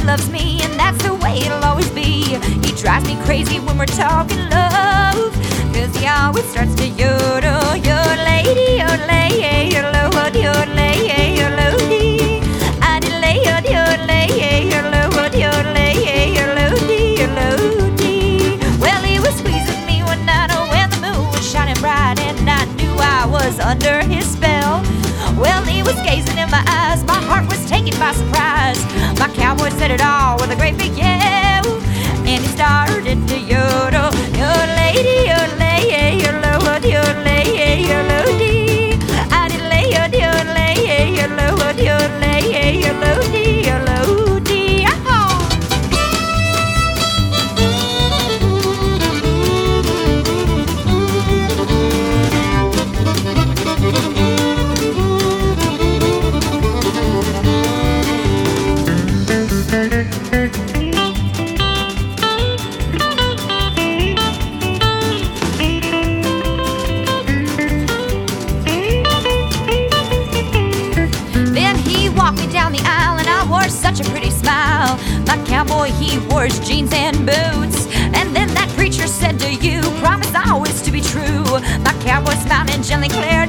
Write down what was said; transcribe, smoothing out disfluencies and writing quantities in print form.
loves me, and that's the way it'll always be. He drives me crazy when we're talking love, 'cause he always starts to yodel, yodelay, yodelay, yodelay, yodelay, yodelay. I delay, yodelay, yodelay, yodelay, yodelay, yodelay. Well, he was squeezing me one night when the moon was shining bright, and I knew I was under his spell. Well, he was gazing in my eyes, my heart was taken by surprise. My cowboy said it all with a great big yell, and he started to yodel, yodelay, yodelay, yodelay, yodelay, yodelay. I delay, yodelay, yodelay, yodelay, yodelay, yodelay. Down the aisle, and I wore such a pretty smile. My cowboy, he wore his jeans and boots, and then that preacher said to you, promise always to be true. My cowboy smiled and gently declared,